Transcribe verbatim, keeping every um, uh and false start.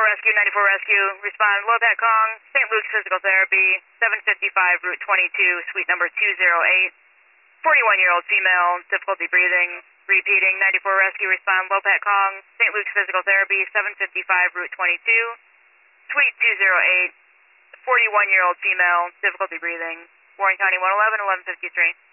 Rescue, ninety-four Rescue, respond Lopat Kong, Saint Luke's Physical Therapy, seven fifty-five Route twenty-two, suite number two oh eight, forty-one-year-old female, difficulty breathing. Repeating, ninety-four Rescue, respond Lopat Kong, Saint Luke's Physical Therapy, seven fifty-five Route twenty-two, suite two oh eight, forty-one-year-old female, difficulty breathing. Warren County one eleven, eleven fifty-three.